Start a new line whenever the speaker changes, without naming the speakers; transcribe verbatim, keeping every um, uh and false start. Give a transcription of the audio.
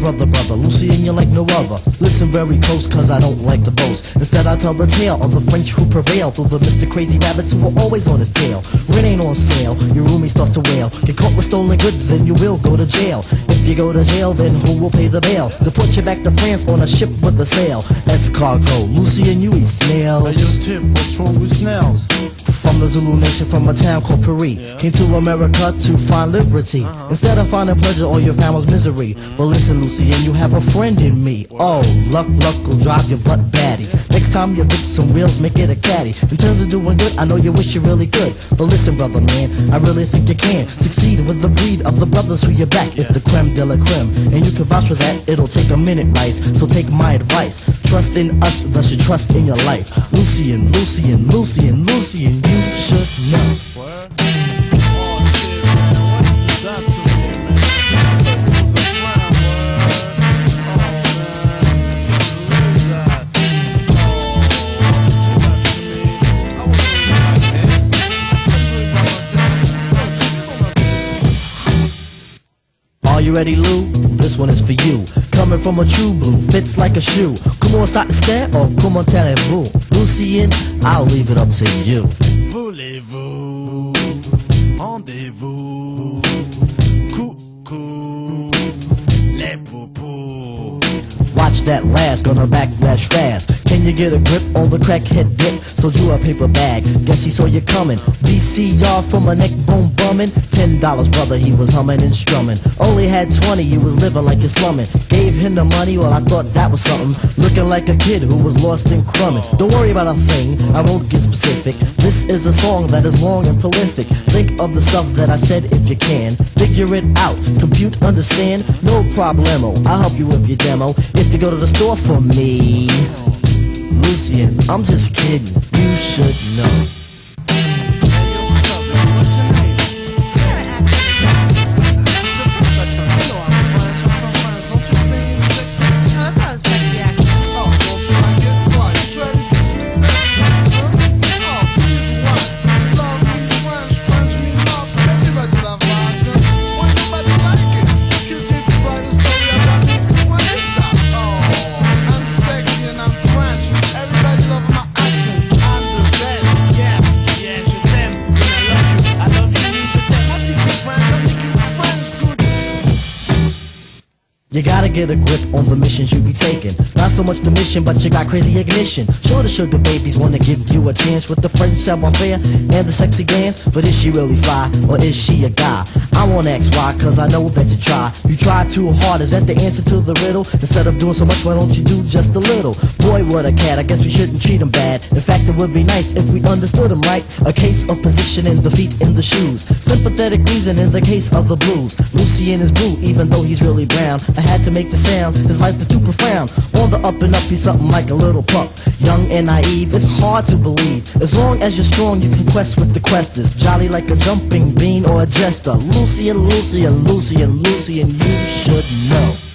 brother, brother, Lucien, you're like no other. Listen very close, cause I don't like to boast. Instead I tell the tale of the French who prevailed through the Mister Crazy Rabbits who were always on his tail. Rent ain't on sale, your roomie starts to wail. Get caught with stolen goods, then you will go to jail. If you go to jail, then who will pay the bail? To put you back to France on a ship with a sail. Escargot, Lucien, you eat snails.
Hey, yo, Tip, what's wrong with snails?
From the Zulu nation, from a town called Paris, yeah. Came to America to find liberty. Uh-huh. Instead of finding pleasure, all you found was misery. Mm-hmm. But listen, Lucien, you have a friend in me. Oh, luck, luck will drive your butt batty. Yeah. Next time you fix some wheels, make it a caddy. In terms of doing good, I know you wish you really could. But listen, brother man, I really think you can succeed with the breed of the brothers who you back. Yeah. It's the creme de la creme, and you can vouch for that. It'll take a minute, Rice. So take my advice. Trust in us, thus you trust in your life. Lucien, Lucien, Lucien, Lucien, you should know.
What? Oh, shit, man. What you done to me, man? I thought you was a fly, boy. Oh, man. Can't believe that. Oh, what you done to me? I wasn't really like this. I couldn't do it by myself.
Are you ready, Lou? This one is for you. Coming from a true blue, fits like a shoe. Comment start to stare or comment allez-vous? Lucien, I'll leave it up to you.
Voulez-vous, rendez-vous, coucou, les poupous.
Watch that last, gonna backlash fast. Can you get a grip on the crackhead dip? Sold you a paper bag, guess he saw you coming. V C R from a neck bone bumming. Ten dollars, brother, he was humming and strumming. Only had twenty, you was living like you're slumming. Gave him the money, well I thought that was something. Looking like a kid who was lost in crumbing. Don't worry about a thing, I won't get specific. This is a song that is long and prolific. Think of the stuff that I said if you can. Figure it out, compute, understand, no problemo. I'll help you with your demo. If you go to the store for me, Lucien, I'm just kidding, you should know. You gotta get a grip on the missions you be taking. Not so much the mission, but you got crazy ignition. Sure, the sugar babies wanna give you a chance with the French savoir-faire and the sexy dance. But is she really fly, or is she a guy? I won't ask why, cause I know that you try. You try too hard, is that the answer to the riddle? Instead of doing so much, why don't you do just a little? Boy, what a cat, I guess we shouldn't treat him bad. In fact, it would be nice if we understood him right. A case of positioning the feet in the shoes. Sympathetic reason in the case of the blues. Lucien is blue, even though he's really brown. I had to make the sound, his life is too profound. On the up and up, he's something like a little pup. Young and naive, it's hard to believe. As long as you're strong, you can quest with the questers. Jolly like a jumping bean or a jester. Lucien, Lucien, Lucien, Lucien, you should know.